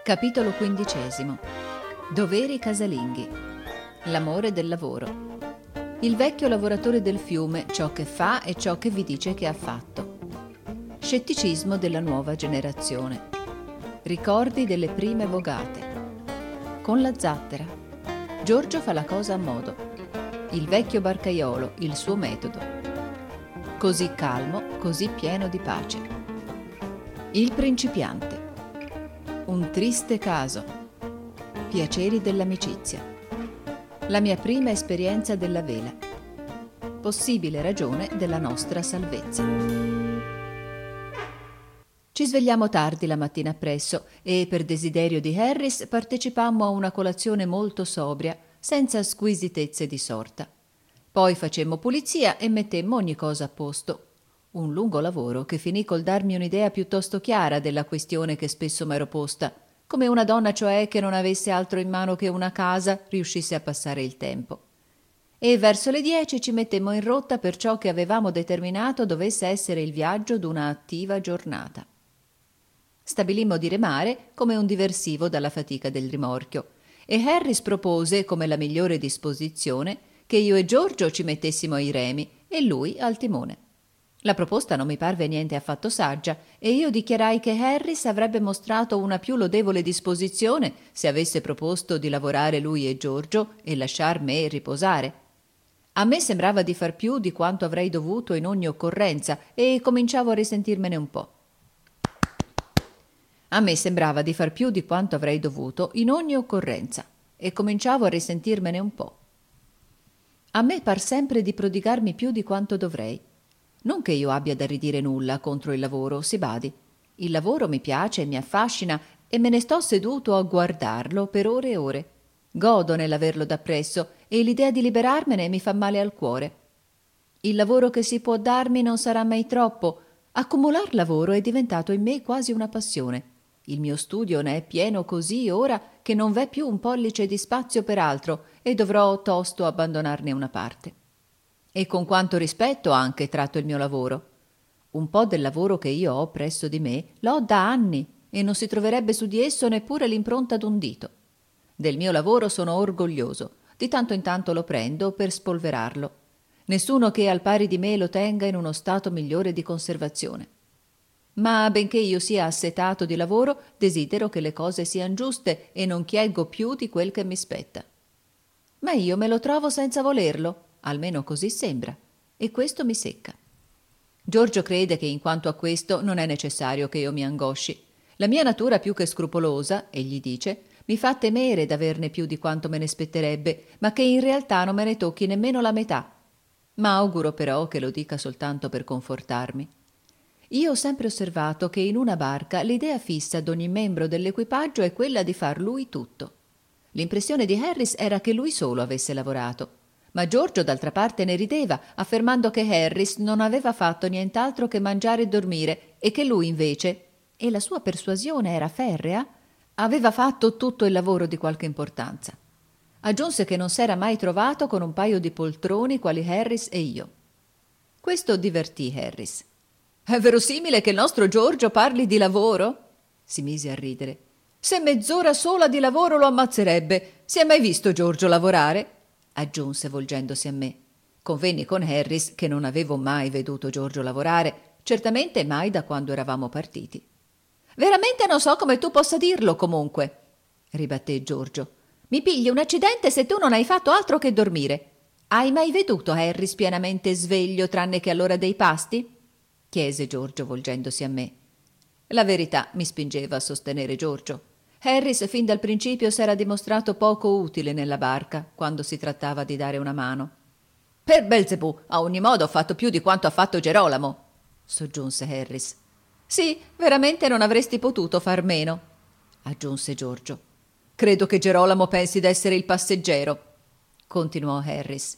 Capitolo 15. Doveri casalinghi. L'amore del lavoro. Il vecchio lavoratore del fiume, ciò che fa e ciò che vi dice che ha fatto. Scetticismo della nuova generazione. Ricordi delle prime vogate. Con la zattera. Giorgio fa la cosa a modo. Il vecchio barcaiolo, il suo metodo. Così calmo, così pieno di pace. Il principiante. Un triste caso. Piaceri dell'amicizia. La mia prima esperienza della vela. Possibile ragione della nostra salvezza. Ci svegliamo tardi la mattina appresso e per desiderio di Harris partecipammo a una colazione molto sobria, senza squisitezze di sorta. Poi facemmo pulizia e mettemmo ogni cosa a posto. Un lungo lavoro che finì col darmi un'idea piuttosto chiara della questione che spesso m'ero posta, come una donna cioè che non avesse altro in mano che una casa riuscisse a passare il tempo. E verso le 10 ci mettemmo in rotta per ciò che avevamo determinato dovesse essere il viaggio d'una attiva giornata. Stabilimmo di remare come un diversivo dalla fatica del rimorchio e Harris propose come la migliore disposizione che io e Giorgio ci mettessimo ai remi e lui al timone. La proposta non mi parve niente affatto saggia e io dichiarai che Harris avrebbe mostrato una più lodevole disposizione se avesse proposto di lavorare lui e Giorgio e lasciar me riposare. A me sembrava di far più di quanto avrei dovuto in ogni occorrenza e cominciavo a risentirmene un po'. A me sembrava di far più di quanto avrei dovuto in ogni occorrenza e cominciavo a risentirmene un po'. A me par sempre di prodigarmi più di quanto dovrei. Non che io abbia da ridire nulla contro il lavoro, si badi. Il lavoro mi piace e mi affascina e me ne sto seduto a guardarlo per ore e ore. Godo nell'averlo dappresso e l'idea di liberarmene mi fa male al cuore. Il lavoro che si può darmi non sarà mai troppo. Accumular lavoro è diventato in me quasi una passione. Il mio studio ne è pieno così ora che non v'è più un pollice di spazio per altro e dovrò tosto abbandonarne una parte. E con quanto rispetto anche tratto il mio lavoro. Un po' del lavoro che io ho presso di me l'ho da anni e non si troverebbe su di esso neppure l'impronta d'un dito. Del mio lavoro sono orgoglioso, di tanto in tanto lo prendo per spolverarlo. Nessuno che al pari di me lo tenga in uno stato migliore di conservazione. Ma benché io sia assetato di lavoro, desidero che le cose siano giuste e non chieggo più di quel che mi spetta. Ma io me lo trovo senza volerlo, almeno così sembra, e questo mi secca. Giorgio crede che in quanto a questo non è necessario che io mi angosci. La mia natura più che scrupolosa, egli dice, mi fa temere d'averne più di quanto me ne spetterebbe, ma che in realtà non me ne tocchi nemmeno la metà. Ma auguro però che lo dica soltanto per confortarmi. Io ho sempre osservato che in una barca l'idea fissa d'ogni membro dell'equipaggio è quella di far lui tutto. L'impressione di Harris era che lui solo avesse lavorato. Ma Giorgio d'altra parte ne rideva, affermando che Harris non aveva fatto nient'altro che mangiare e dormire e che lui invece, e la sua persuasione era ferrea, aveva fatto tutto il lavoro di qualche importanza. Aggiunse che non s'era mai trovato con un paio di poltroni quali Harris e io. Questo divertì Harris. «È verosimile che il nostro Giorgio parli di lavoro?» si mise a ridere. «Se mezz'ora sola di lavoro lo ammazzerebbe. Si è mai visto Giorgio lavorare?» aggiunse volgendosi a me. Convenni con Harris che non avevo mai veduto Giorgio lavorare, certamente mai da quando eravamo partiti. «Veramente non so come tu possa dirlo, comunque», ribatté Giorgio. «Mi pigli un accidente se tu non hai fatto altro che dormire. Hai mai veduto Harris pienamente sveglio tranne che all'ora dei pasti?» chiese Giorgio volgendosi a me. La verità mi spingeva a sostenere Giorgio. Harris fin dal principio s'era dimostrato poco utile nella barca quando si trattava di dare una mano. «Per Belzebù, a ogni modo ho fatto più di quanto ha fatto Gerolamo», soggiunse Harris. «Sì, veramente non avresti potuto far meno», aggiunse Giorgio. «Credo che Gerolamo pensi d'essere il passeggero», continuò Harris.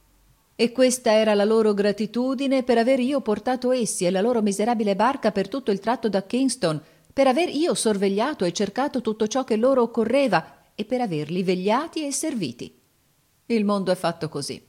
E questa era la loro gratitudine per aver io portato essi e la loro miserabile barca per tutto il tratto da Kingston, per aver io sorvegliato e cercato tutto ciò che loro occorreva e per averli vegliati e serviti. Il mondo è fatto così.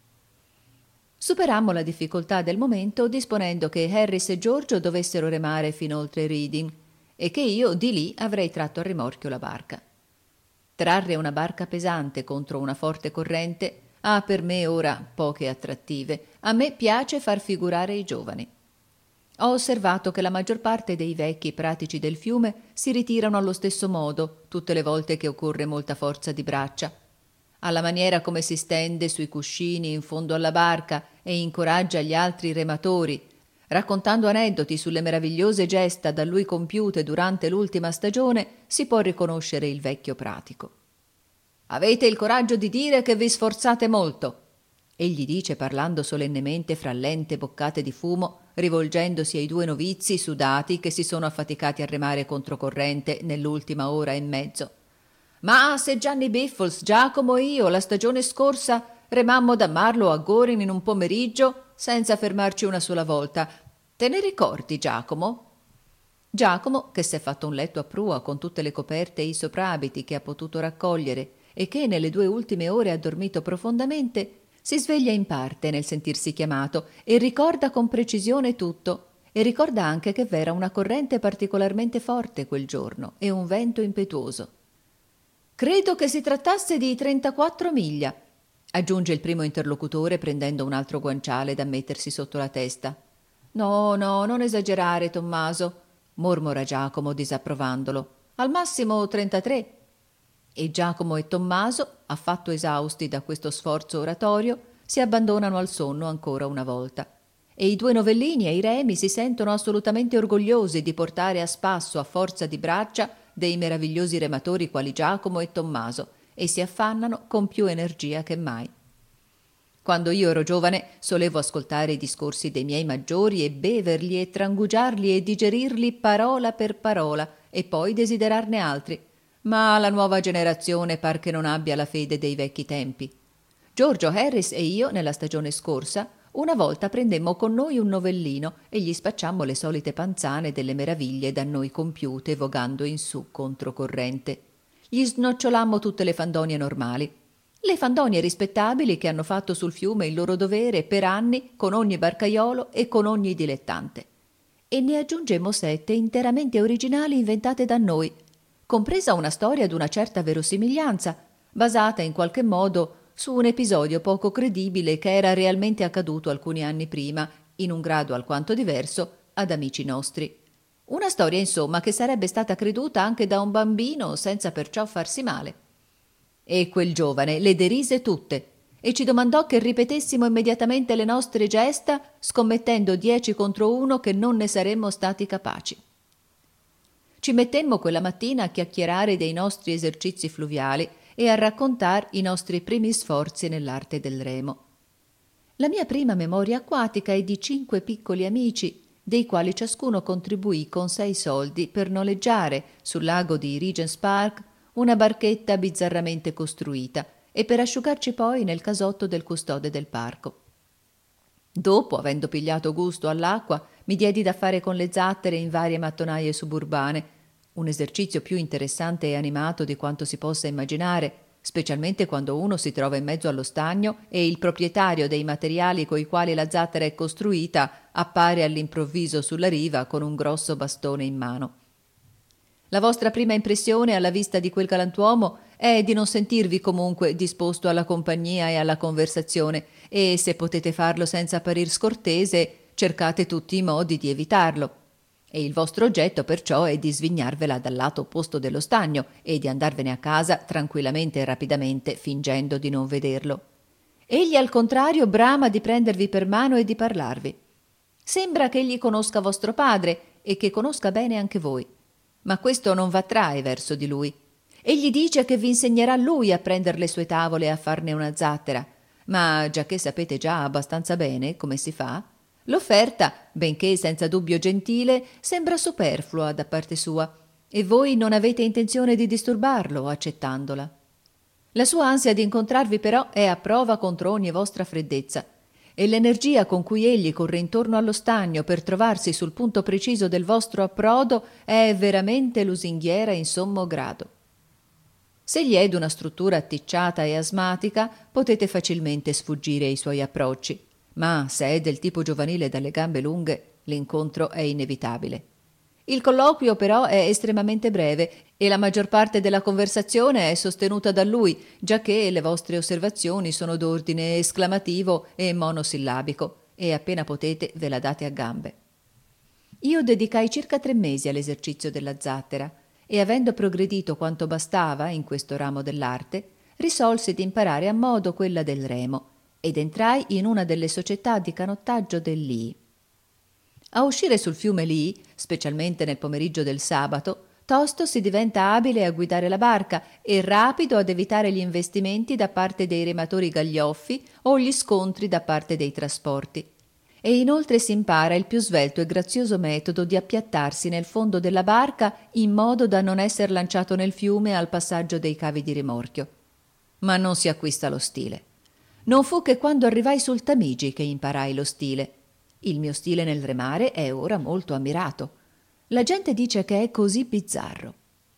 Superammo la difficoltà del momento disponendo che Harris e Giorgio dovessero remare fin oltre Reading e che io di lì avrei tratto a rimorchio la barca. Trarre una barca pesante contro una forte corrente ha per me ora poche attrattive. A me piace far figurare i giovani. Ho osservato che la maggior parte dei vecchi pratici del fiume si ritirano allo stesso modo tutte le volte che occorre molta forza di braccia. Alla maniera come si stende sui cuscini in fondo alla barca e incoraggia gli altri rematori, raccontando aneddoti sulle meravigliose gesta da lui compiute durante l'ultima stagione, si può riconoscere il vecchio pratico. «Avete il coraggio di dire che vi sforzate molto», egli dice parlando solennemente fra lente boccate di fumo, rivolgendosi ai due novizi sudati che si sono affaticati a remare controcorrente nell'ultima ora e mezzo. «Ma se Gianni Biffles, Giacomo e io la stagione scorsa remammo da Marlow a Goring in un pomeriggio senza fermarci una sola volta. Te ne ricordi, Giacomo?» Giacomo, che s'è fatto un letto a prua con tutte le coperte e i soprabiti che ha potuto raccogliere e che nelle 2 ultime ore ha dormito profondamente, si sveglia in parte nel sentirsi chiamato e ricorda con precisione tutto, e ricorda anche che v'era una corrente particolarmente forte quel giorno e un vento impetuoso. «Credo che si trattasse di 34 miglia», aggiunge il primo interlocutore prendendo un altro guanciale da mettersi sotto la testa. «No, non esagerare, Tommaso», mormora Giacomo disapprovandolo. «Al massimo 33». E Giacomo e Tommaso, affatto esausti da questo sforzo oratorio, si abbandonano al sonno ancora una volta. E i 2 novellini e i remi si sentono assolutamente orgogliosi di portare a spasso a forza di braccia dei meravigliosi rematori quali Giacomo e Tommaso, e si affannano con più energia che mai. Quando io ero giovane solevo ascoltare i discorsi dei miei maggiori e beverli e trangugiarli e digerirli parola per parola e poi desiderarne altri, ma la nuova generazione par che non abbia la fede dei vecchi tempi. Giorgio Harris e io, nella stagione scorsa, una volta prendemmo con noi un novellino e gli spacciammo le solite panzane delle meraviglie da noi compiute vogando in su controcorrente. Gli snocciolammo tutte le fandonie normali, le fandonie rispettabili che hanno fatto sul fiume il loro dovere per anni con ogni barcaiolo e con ogni dilettante. E ne aggiungemmo 7 interamente originali inventate da noi, compresa una storia d'una certa verosimiglianza, basata in qualche modo su un episodio poco credibile che era realmente accaduto alcuni anni prima, in un grado alquanto diverso, ad amici nostri. Una storia, insomma, che sarebbe stata creduta anche da un bambino senza perciò farsi male. E quel giovane le derise tutte e ci domandò che ripetessimo immediatamente le nostre gesta, scommettendo 10 contro 1 che non ne saremmo stati capaci. Ci mettemmo quella mattina a chiacchierare dei nostri esercizi fluviali e a raccontar i nostri primi sforzi nell'arte del remo. La mia prima memoria acquatica è di 5 piccoli amici, dei quali ciascuno contribuì con 6 soldi per noleggiare sul lago di Regent's Park una barchetta bizzarramente costruita e per asciugarci poi nel casotto del custode del parco. Dopo, avendo pigliato gusto all'acqua, mi diedi da fare con le zattere in varie mattonaie suburbane, un esercizio più interessante e animato di quanto si possa immaginare, specialmente quando uno si trova in mezzo allo stagno e il proprietario dei materiali coi quali la zattera è costruita appare all'improvviso sulla riva con un grosso bastone in mano. La vostra prima impressione alla vista di quel galantuomo è di non sentirvi comunque disposto alla compagnia e alla conversazione, e se potete farlo senza apparir scortese, cercate tutti i modi di evitarlo. E il vostro oggetto perciò è di svignarvela dal lato opposto dello stagno e di andarvene a casa tranquillamente e rapidamente, fingendo di non vederlo. Egli al contrario brama di prendervi per mano e di parlarvi. Sembra che egli conosca vostro padre e che conosca bene anche voi. Ma questo non v'attrae verso di lui. Egli dice che vi insegnerà lui a prender le sue tavole e a farne una zattera, ma giacché sapete già abbastanza bene come si fa, l'offerta, benché senza dubbio gentile, sembra superflua da parte sua, e voi non avete intenzione di disturbarlo accettandola. La sua ansia di incontrarvi però è a prova contro ogni vostra freddezza, e l'energia con cui egli corre intorno allo stagno per trovarsi sul punto preciso del vostro approdo è veramente lusinghiera in sommo grado. Se gli è d'una struttura atticciata e asmatica, potete facilmente sfuggire ai suoi approcci, ma se è del tipo giovanile dalle gambe lunghe, l'incontro è inevitabile. Il colloquio però è estremamente breve e la maggior parte della conversazione è sostenuta da lui, giacché le vostre osservazioni sono d'ordine esclamativo e monosillabico, e appena potete ve la date a gambe. Io dedicai circa 3 mesi all'esercizio della zattera e, avendo progredito quanto bastava in questo ramo dell'arte, risolsi di imparare a modo quella del remo ed entrai in una delle società di canottaggio del Lii. A uscire sul fiume Lii, specialmente nel pomeriggio del sabato, tosto si diventa abile a guidare la barca e rapido ad evitare gli investimenti da parte dei rematori gaglioffi o gli scontri da parte dei trasporti. E inoltre si impara il più svelto e grazioso metodo di appiattarsi nel fondo della barca in modo da non essere lanciato nel fiume al passaggio dei cavi di rimorchio. Ma non si acquista lo stile. Non fu che quando arrivai sul Tamigi che imparai lo stile. Il mio stile nel remare è ora molto ammirato. La gente dice che è così bizzarro.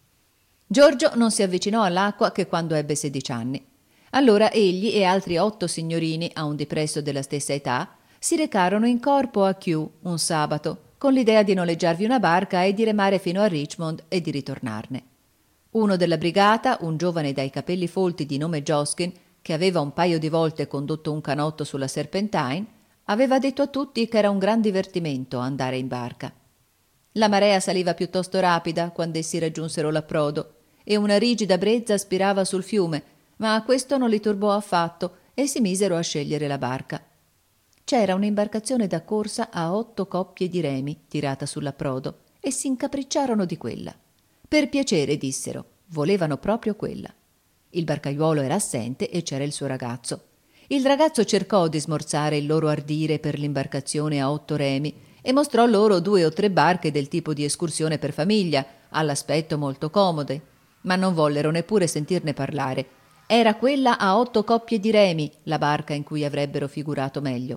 Giorgio non si avvicinò all'acqua che quando ebbe 16 anni. Allora egli e altri 8 signorini a un dipresso della stessa età si recarono in corpo a Kew un sabato, con l'idea di noleggiarvi una barca e di remare fino a Richmond e di ritornarne. Uno della brigata, un giovane dai capelli folti di nome Joskin, che aveva un paio di volte condotto un canotto sulla Serpentine, aveva detto a tutti che era un gran divertimento andare in barca. La marea saliva piuttosto rapida quando essi raggiunsero l'approdo e una rigida brezza spirava sul fiume, ma questo non li turbò affatto e si misero a scegliere la barca. C'era un'imbarcazione da corsa a 8 coppie di remi tirata sull'approdo e si incapricciarono di quella. Per piacere, dissero, volevano proprio quella. Il barcaiuolo era assente e c'era il suo ragazzo. Il ragazzo cercò di smorzare il loro ardire per l'imbarcazione a 8 remi e mostrò loro 2 o 3 barche del tipo di escursione per famiglia, all'aspetto molto comode, ma non vollero neppure sentirne parlare. Era quella a 8 coppie di remi la barca in cui avrebbero figurato meglio.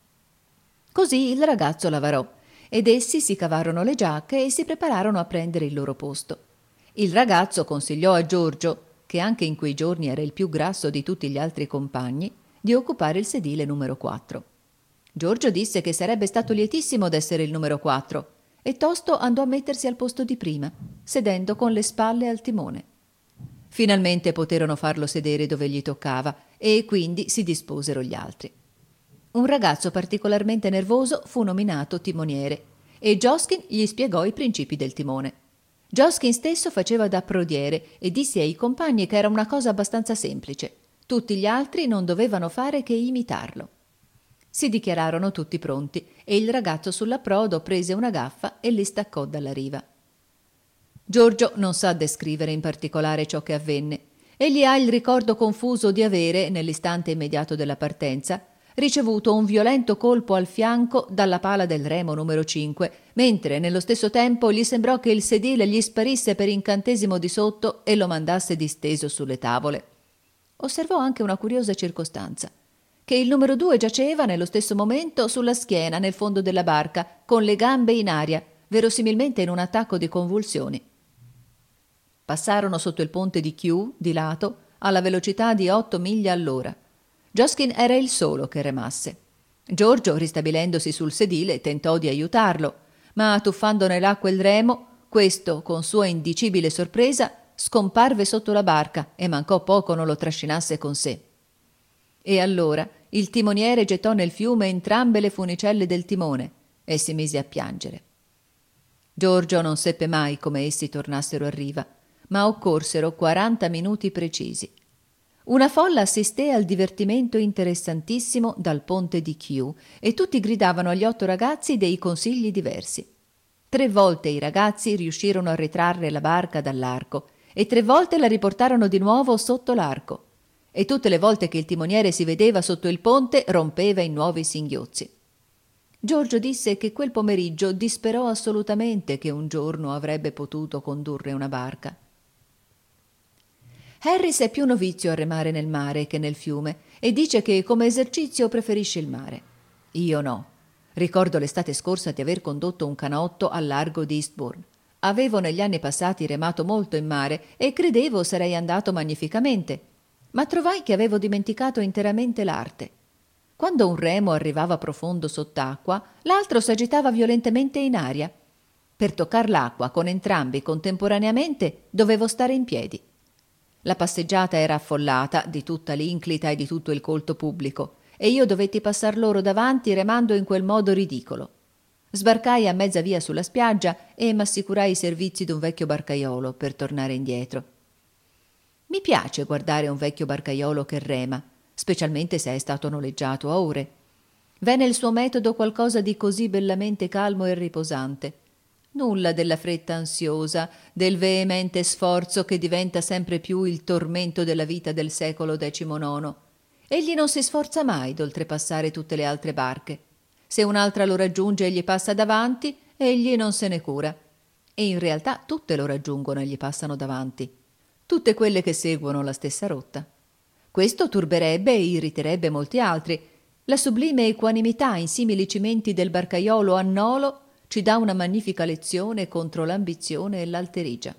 Così il ragazzo lavorò ed essi si cavarono le giacche e si prepararono a prendere il loro posto. Il ragazzo consigliò a Giorgio, che anche in quei giorni era il più grasso di tutti gli altri compagni, di occupare il sedile numero 4. Giorgio disse che sarebbe stato lietissimo d'essere il numero 4 e tosto andò a mettersi al posto di prima, sedendo con le spalle al timone. Finalmente poterono farlo sedere dove gli toccava e quindi si disposero gli altri. Un ragazzo particolarmente nervoso fu nominato timoniere e Joskin gli spiegò i principi del timone. Joskin stesso faceva da prodiere e disse ai compagni che era una cosa abbastanza semplice. Tutti gli altri non dovevano fare che imitarlo. Si dichiararono tutti pronti e il ragazzo sull'approdo prese una gaffa e li staccò dalla riva. Giorgio non sa descrivere in particolare ciò che avvenne. Egli ha il ricordo confuso di avere, nell'istante immediato della partenza, ricevuto un violento colpo al fianco dalla pala del remo numero 5, mentre nello stesso tempo gli sembrò che il sedile gli sparisse per incantesimo di sotto e lo mandasse disteso sulle tavole. Osservò anche una curiosa circostanza, che il numero 2 giaceva nello stesso momento sulla schiena nel fondo della barca, con le gambe in aria, verosimilmente in un attacco di convulsioni. Passarono sotto il ponte di Kew, di lato, alla velocità di 8 miglia all'ora. Joskin era il solo che remasse. Giorgio, ristabilendosi sul sedile, tentò di aiutarlo, ma tuffando nell'acqua il remo, questo, con sua indicibile sorpresa, scomparve sotto la barca e mancò poco non lo trascinasse con sé. E allora il timoniere gettò nel fiume entrambe le funicelle del timone e si mise a piangere. Giorgio non seppe mai come essi tornassero a riva, ma occorsero 40 minuti precisi. Una folla assisté al divertimento interessantissimo dal ponte di Kew e tutti gridavano agli 8 ragazzi dei consigli diversi. 3 volte i ragazzi riuscirono a ritrarre la barca dall'arco e 3 volte la riportarono di nuovo sotto l'arco. E tutte le volte che il timoniere si vedeva sotto il ponte rompeva in nuovi singhiozzi. Giorgio disse che quel pomeriggio disperò assolutamente che un giorno avrebbe potuto condurre una barca. Harris è più novizio a remare nel mare che nel fiume e dice che come esercizio preferisce il mare. Io no. Ricordo l'estate scorsa di aver condotto un canotto al largo di Eastbourne. Avevo negli anni passati remato molto in mare e credevo sarei andato magnificamente, ma trovai che avevo dimenticato interamente l'arte. Quando un remo arrivava profondo sott'acqua, l'altro s'agitava violentemente in aria. Per toccar l'acqua con entrambi contemporaneamente dovevo stare in piedi. La passeggiata era affollata di tutta l'Inclita e di tutto il colto pubblico, e io dovetti passar loro davanti remando in quel modo ridicolo. Sbarcai a mezza via sulla spiaggia e m'assicurai i servizi d'un vecchio barcaiolo per tornare indietro. Mi piace guardare un vecchio barcaiolo che rema, specialmente se è stato noleggiato a ore. V'è nel suo metodo qualcosa di così bellamente calmo e riposante. Nulla della fretta ansiosa, del veemente sforzo che diventa sempre più il tormento della vita del secolo XIX. Egli non si sforza mai d'oltrepassare tutte le altre barche. Se un'altra lo raggiunge e gli passa davanti, egli non se ne cura. E in realtà tutte lo raggiungono e gli passano davanti. Tutte quelle che seguono la stessa rotta. Questo turberebbe e irriterebbe molti altri. La sublime equanimità in simili cimenti del barcaiolo a nolo ci dà una magnifica lezione contro l'ambizione e l'alterigia.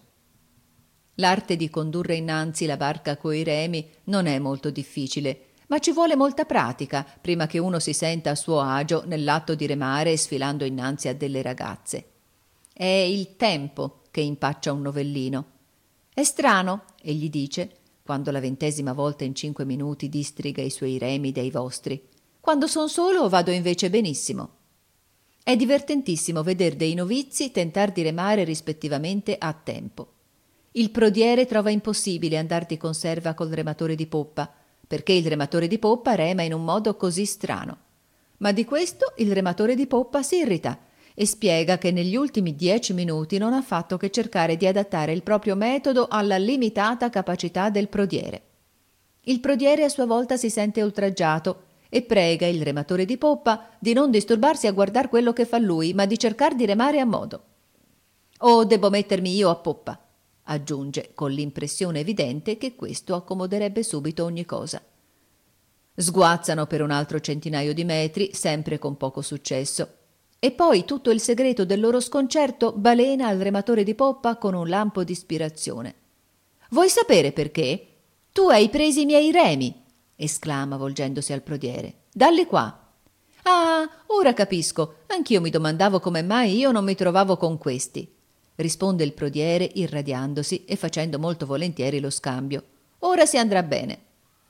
L'arte di condurre innanzi la barca coi remi non è molto difficile, ma ci vuole molta pratica prima che uno si senta a suo agio nell'atto di remare sfilando innanzi a delle ragazze. È il tempo che impaccia un novellino. È strano, egli dice, quando la 20ª volta in 5 minuti distriga i suoi remi dai vostri. Quando son solo vado invece benissimo. È divertentissimo veder dei novizi tentar di remare rispettivamente a tempo. Il prodiere trova impossibile andar di conserva col rematore di poppa, perché il rematore di poppa rema in un modo così strano. Ma di questo il rematore di poppa si irrita e spiega che negli ultimi 10 minuti non ha fatto che cercare di adattare il proprio metodo alla limitata capacità del prodiere. Il prodiere a sua volta si sente oltraggiato e prega il rematore di poppa di non disturbarsi a guardar quello che fa lui, ma di cercar di remare a modo. «Oh, debbo mettermi io a poppa», aggiunge, con l'impressione evidente che questo accomoderebbe subito ogni cosa. Sguazzano per un altro centinaio di metri, sempre con poco successo. E poi tutto il segreto del loro sconcerto balena al rematore di poppa con un lampo di ispirazione. «Vuoi sapere perché? Tu hai presi i miei remi!» esclama volgendosi al prodiere. «Dalli qua!» «Ah, ora capisco. Anch'io mi domandavo come mai io non mi trovavo con questi», risponde il prodiere irradiandosi e facendo molto volentieri lo scambio. «Ora si andrà bene».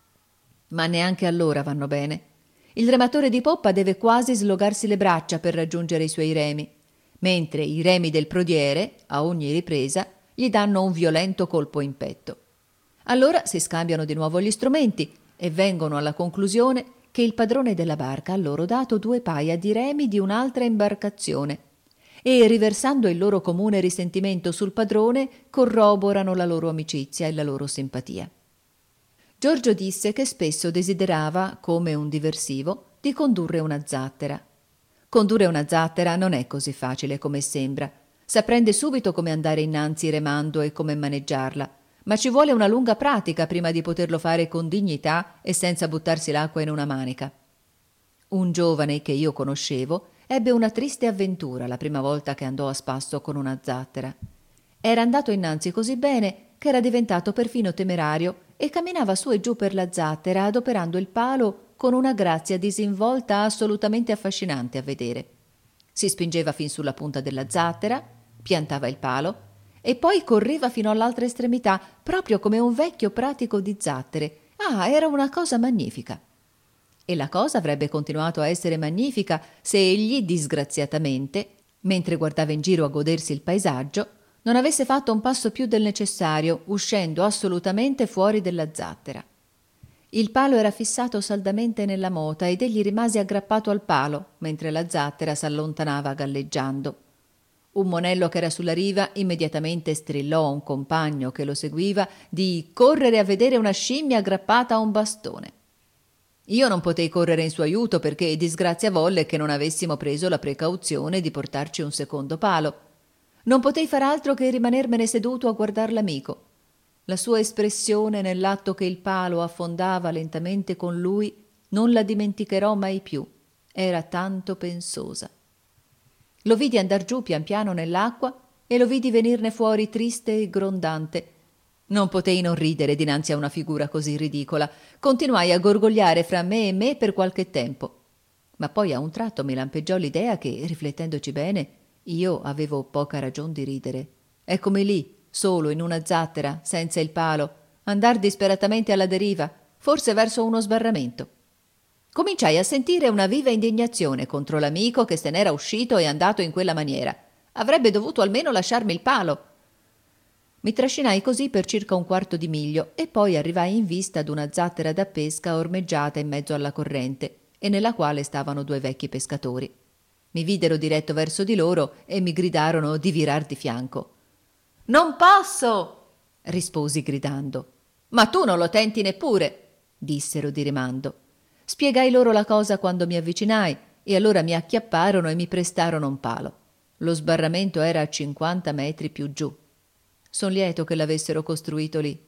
Ma neanche allora vanno bene. Il rematore di poppa deve quasi slogarsi le braccia per raggiungere i suoi remi, mentre i remi del prodiere, a ogni ripresa, gli danno un violento colpo in petto. Allora si scambiano di nuovo gli strumenti e vengono alla conclusione che il padrone della barca ha loro dato 2 paia di remi di un'altra imbarcazione e, riversando il loro comune risentimento sul padrone, corroborano la loro amicizia e la loro simpatia. Giorgio disse che spesso desiderava, come un diversivo, di condurre una zattera. Condurre una zattera non è così facile come sembra. S'apprende subito come andare innanzi remando e come maneggiarla, ma ci vuole una lunga pratica prima di poterlo fare con dignità e senza buttarsi l'acqua in una manica. Un giovane che io conoscevo ebbe una triste avventura la prima volta che andò a spasso con una zattera. Era andato innanzi così bene che era diventato perfino temerario e camminava su e giù per la zattera adoperando il palo con una grazia disinvolta assolutamente affascinante a vedere. Si spingeva fin sulla punta della zattera, piantava il palo e poi correva fino all'altra estremità, proprio come un vecchio pratico di zattere. Ah, era una cosa magnifica. E la cosa avrebbe continuato a essere magnifica se egli, disgraziatamente, mentre guardava in giro a godersi il paesaggio, non avesse fatto un passo più del necessario, uscendo assolutamente fuori della zattera. Il palo era fissato saldamente nella mota ed egli rimase aggrappato al palo, mentre la zattera s'allontanava galleggiando. Un monello che era sulla riva immediatamente strillò a un compagno che lo seguiva di correre a vedere una scimmia aggrappata a un bastone. Io non potei correre in suo aiuto perché disgrazia volle che non avessimo preso la precauzione di portarci un secondo palo. Non potei far altro che rimanermene seduto a guardar l'amico. La sua espressione nell'atto che il palo affondava lentamente con lui non la dimenticherò mai più. Era tanto pensosa. Lo vidi andar giù pian piano nell'acqua e lo vidi venirne fuori triste e grondante. Non potei non ridere dinanzi a una figura così ridicola. Continuai a gorgogliare fra me e me per qualche tempo. Ma poi a un tratto mi lampeggiò l'idea che, riflettendoci bene, Io avevo poca ragion di ridere. Eccomi lì, solo in una zattera, senza il palo, andar disperatamente alla deriva, forse verso uno sbarramento. Cominciai a sentire una viva indignazione contro l'amico che se n'era uscito e andato in quella maniera. Avrebbe dovuto almeno lasciarmi il palo. Mi trascinai così per circa un quarto di miglio e poi arrivai in vista d'una zattera da pesca ormeggiata in mezzo alla corrente e nella quale stavano due vecchi pescatori. Mi videro diretto verso di loro e mi gridarono di virar di fianco. «Non posso!» risposi gridando. «Ma tu non lo tenti neppure!» dissero di rimando. Spiegai loro la cosa quando mi avvicinai e allora mi acchiapparono e mi prestarono un palo. Lo sbarramento era a 50 metri più giù. Son lieto che l'avessero costruito lì.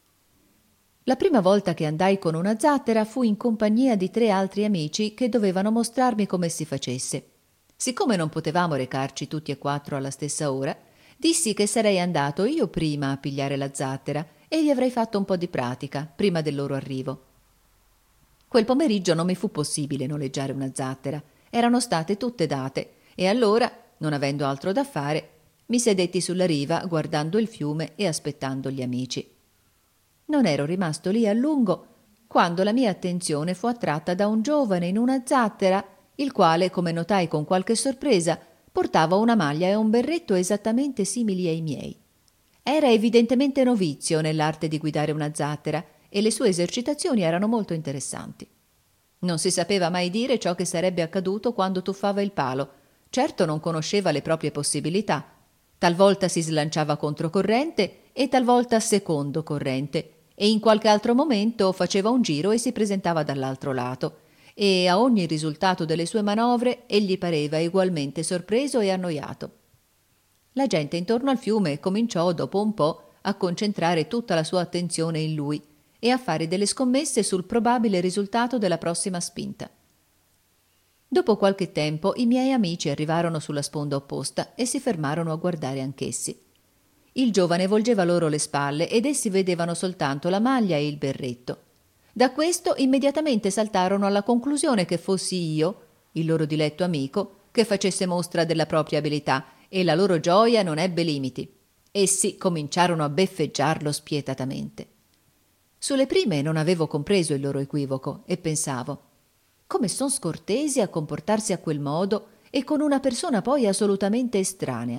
La prima volta che andai con una zattera fu in compagnia di 3 altri amici che dovevano mostrarmi come si facesse. Siccome non potevamo recarci tutti e 4 alla stessa ora, dissi che sarei andato io prima a pigliare la zattera e gli avrei fatto un po' di pratica prima del loro arrivo. Quel pomeriggio non mi fu possibile noleggiare una zattera, erano state tutte date e allora, non avendo altro da fare, mi sedetti sulla riva guardando il fiume e aspettando gli amici. Non ero rimasto lì a lungo quando la mia attenzione fu attratta da un giovane in una zattera, il quale, come notai con qualche sorpresa, portava una maglia e un berretto esattamente simili ai miei. Era evidentemente novizio nell'arte di guidare una zattera e le sue esercitazioni erano molto interessanti. Non si sapeva mai dire ciò che sarebbe accaduto quando tuffava il palo. Certo non conosceva le proprie possibilità. Talvolta si slanciava controcorrente e talvolta secondo corrente e in qualche altro momento faceva un giro e si presentava dall'altro lato e a ogni risultato delle sue manovre egli pareva egualmente sorpreso e annoiato. La gente intorno al fiume cominciò dopo un po' a concentrare tutta la sua attenzione in lui e a fare delle scommesse sul probabile risultato della prossima spinta. Dopo qualche tempo i miei amici arrivarono sulla sponda opposta e si fermarono a guardare anch'essi. Il giovane volgeva loro le spalle ed essi vedevano soltanto la maglia e il berretto. Da questo immediatamente saltarono alla conclusione che fossi io, il loro diletto amico, che facesse mostra della propria abilità e la loro gioia non ebbe limiti. Essi cominciarono a beffeggiarlo spietatamente. Sulle prime non avevo compreso il loro equivoco e pensavo: come son scortesi a comportarsi a quel modo e con una persona poi assolutamente estranea.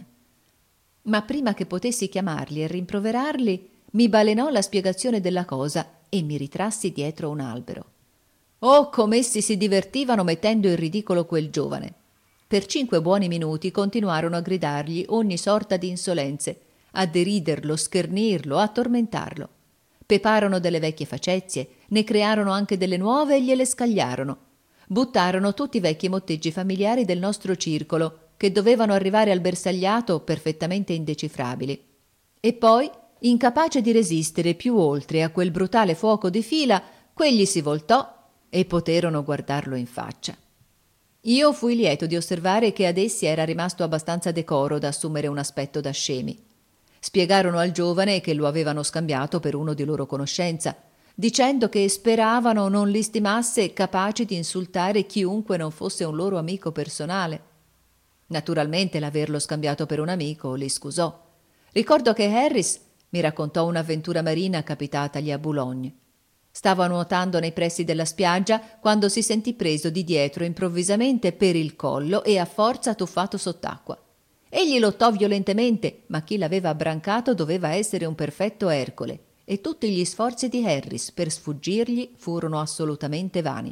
Ma prima che potessi chiamarli e rimproverarli, mi balenò la spiegazione della cosa e mi ritrassi dietro un albero. Oh, com'essi si divertivano mettendo in ridicolo quel giovane! Per 5 buoni minuti continuarono a gridargli ogni sorta di insolenze, a deriderlo, schernirlo, a tormentarlo. Peparono delle vecchie facezie, ne crearono anche delle nuove e gliele scagliarono. Buttarono tutti i vecchi motteggi familiari del nostro circolo, che dovevano arrivare al bersagliato perfettamente indecifrabili. E poi, incapace di resistere più oltre a quel brutale fuoco di fila, quegli si voltò e poterono guardarlo in faccia. Io fui lieto di osservare che ad essi era rimasto abbastanza decoro da assumere un aspetto da scemi. Spiegarono al giovane che lo avevano scambiato per uno di loro conoscenza, dicendo che speravano non li stimasse capaci di insultare chiunque non fosse un loro amico personale. Naturalmente l'averlo scambiato per un amico li scusò. Ricordo che Harris mi raccontò un'avventura marina capitatagli a Boulogne. Stava nuotando nei pressi della spiaggia quando si sentì preso di dietro improvvisamente per il collo e a forza tuffato sott'acqua. Egli lottò violentemente, ma chi l'aveva abbrancato doveva essere un perfetto Ercole, e tutti gli sforzi di Harris per sfuggirgli furono assolutamente vani.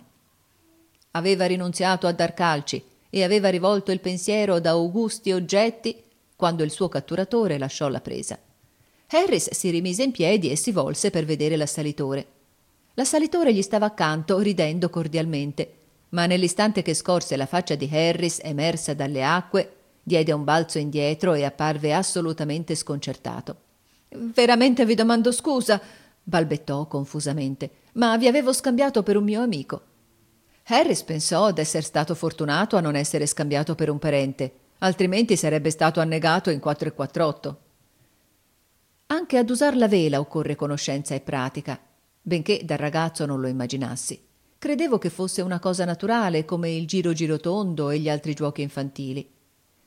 Aveva rinunziato a dar calci e aveva rivolto il pensiero ad augusti oggetti quando il suo catturatore lasciò la presa. Harris si rimise in piedi e si volse per vedere l'assalitore. L'assalitore gli stava accanto, ridendo cordialmente, ma nell'istante che scorse la faccia di Harris emersa dalle acque, diede un balzo indietro e apparve assolutamente sconcertato. «Veramente vi domando scusa», balbettò confusamente, «ma vi avevo scambiato per un mio amico». Harris pensò d'esser stato fortunato a non essere scambiato per un parente, altrimenti sarebbe stato annegato in 448. Anche ad usar la vela occorre conoscenza e pratica, benché da ragazzo non lo immaginassi. Credevo che fosse una cosa naturale come il giro girotondo e gli altri giochi infantili.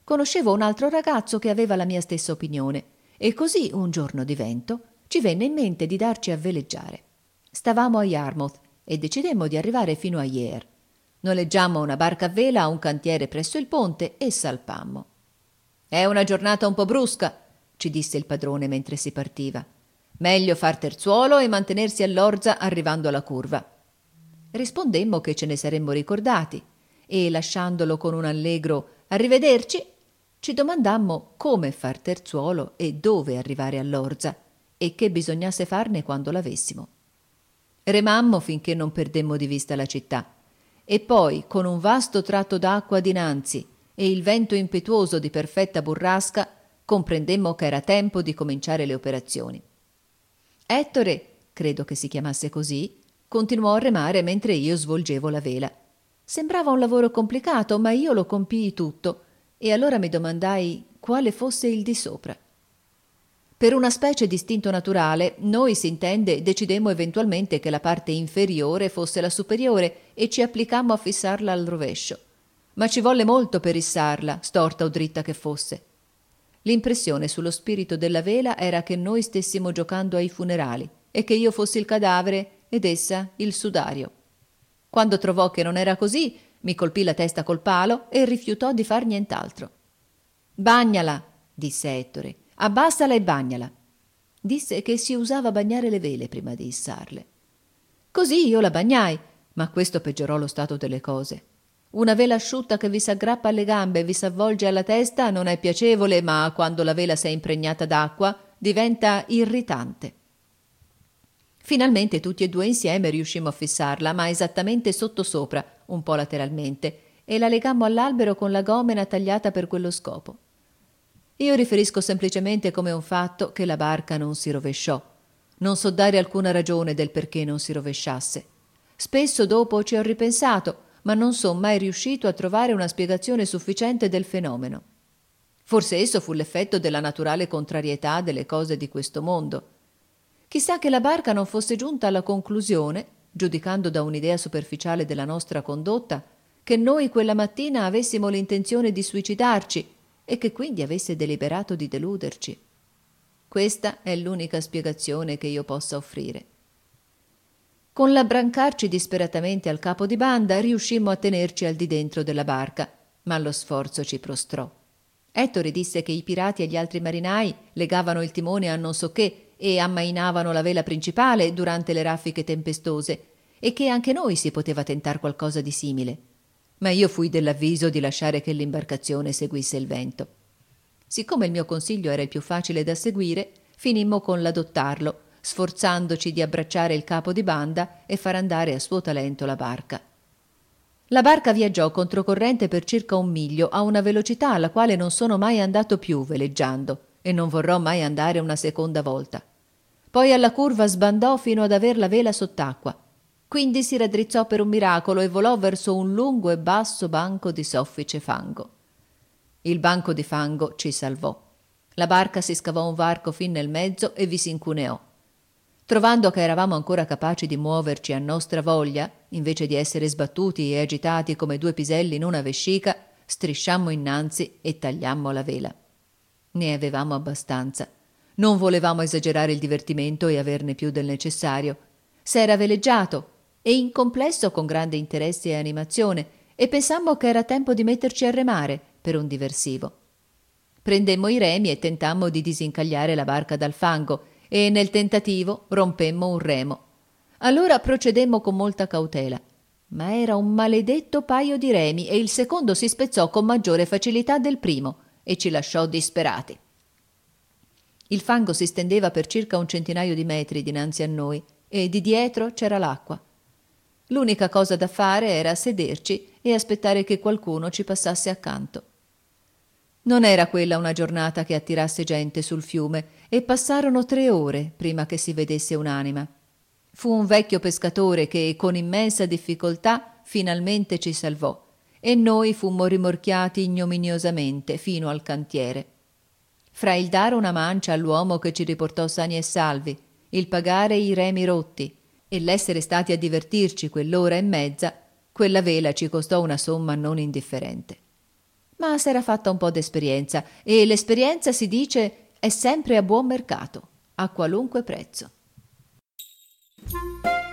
conoscevo un altro ragazzo che aveva la mia stessa opinione e così un giorno di vento ci venne in mente di darci a veleggiare. Stavamo a Yarmouth e decidemmo di arrivare fino a Yare. Noleggiammo una barca a vela a un cantiere presso il ponte e salpammo. «È una giornata un po' brusca», ci disse il padrone mentre si partiva. «Meglio far terzuolo e mantenersi all'orza arrivando alla curva». Rispondemmo che ce ne saremmo ricordati e, lasciandolo con un allegro «Arrivederci», ci domandammo come far terzuolo e dove arrivare all'orza e che bisognasse farne quando l'avessimo. Remammo finché non perdemmo di vista la città e poi, con un vasto tratto d'acqua dinanzi e il vento impetuoso di perfetta burrasca, comprendemmo che era tempo di cominciare le operazioni. Ettore, credo che si chiamasse così, continuò a remare mentre io svolgevo la vela. Sembrava un lavoro complicato, ma io lo compii tutto e allora mi domandai quale fosse il di sopra. Per una specie di istinto naturale, noi, si intende, decidemmo eventualmente che la parte inferiore fosse la superiore e ci applicammo a fissarla al rovescio. Ma ci volle molto per issarla, storta o dritta che fosse. L'impressione sullo spirito della vela era che noi stessimo giocando ai funerali e che io fossi il cadavere ed essa il sudario. Quando trovò che non era così, mi colpì la testa col palo e rifiutò di far nient'altro. «Bagnala», disse Ettore, «abbassala e bagnala». Disse che si usava bagnare le vele prima di issarle. Così io la bagnai, ma questo peggiorò lo stato delle cose. Una vela asciutta che vi s'aggrappa alle gambe e vi s'avvolge alla testa non è piacevole, ma quando la vela s'è impregnata d'acqua diventa irritante. Finalmente tutti e due insieme riuscimmo a fissarla, ma esattamente sottosopra, un po' lateralmente, e la legammo all'albero con la gomena tagliata per quello scopo. Io riferisco semplicemente come un fatto che la barca non si rovesciò. Non so dare alcuna ragione del perché non si rovesciasse. Spesso dopo ci ho ripensato, ma non son mai riuscito a trovare una spiegazione sufficiente del fenomeno. Forse esso fu l'effetto della naturale contrarietà delle cose di questo mondo. Chissà che la barca non fosse giunta alla conclusione, giudicando da un'idea superficiale della nostra condotta, che noi quella mattina avessimo l'intenzione di suicidarci e che quindi avesse deliberato di deluderci. Questa è l'unica spiegazione che io possa offrire. Con l'abbrancarci disperatamente al capo di banda riuscimmo a tenerci al di dentro della barca, ma lo sforzo ci prostrò. Ettore disse che i pirati e gli altri marinai legavano il timone a non so che e ammainavano la vela principale durante le raffiche tempestose e che anche noi si poteva tentar qualcosa di simile. Ma io fui dell'avviso di lasciare che l'imbarcazione seguisse il vento. Siccome il mio consiglio era il più facile da seguire, finimmo con l'adottarlo, sforzandoci di abbracciare il capo di banda e far andare a suo talento la barca. La barca viaggiò controcorrente per circa 1 miglio a una velocità alla quale non sono mai andato più veleggiando e non vorrò mai andare una seconda volta. Poi alla curva sbandò fino ad aver la vela sott'acqua. Quindi si raddrizzò per un miracolo e volò verso un lungo e basso banco di soffice fango. Il banco di fango ci salvò. La barca si scavò un varco fin nel mezzo e vi si incuneò. Trovando che eravamo ancora capaci di muoverci a nostra voglia, invece di essere sbattuti e agitati come 2 piselli in una vescica, strisciammo innanzi e tagliammo la vela. Ne avevamo abbastanza. Non volevamo esagerare il divertimento e averne più del necessario. S'era veleggiato e in complesso con grande interesse e animazione e pensammo che era tempo di metterci a remare per un diversivo. Prendemmo i remi e tentammo di disincagliare la barca dal fango e nel tentativo rompemmo un remo. Allora procedemmo con molta cautela, ma era un maledetto paio di remi e il secondo si spezzò con maggiore facilità del primo e ci lasciò disperati. Il fango si stendeva per circa 1 centinaio di metri dinanzi a noi e di dietro c'era l'acqua. L'unica cosa da fare era sederci e aspettare che qualcuno ci passasse accanto. Non era quella una giornata che attirasse gente sul fiume e passarono 3 ore prima che si vedesse un'anima. Fu un vecchio pescatore che con immensa difficoltà finalmente ci salvò e noi fummo rimorchiati ignominiosamente fino al cantiere. Fra il dare una mancia all'uomo che ci riportò sani e salvi, il pagare i remi rotti e l'essere stati a divertirci quell'ora e mezza, quella vela ci costò una somma non indifferente. ma s'era fatta un po' d'esperienza e l'esperienza, si dice, è sempre a buon mercato, a qualunque prezzo.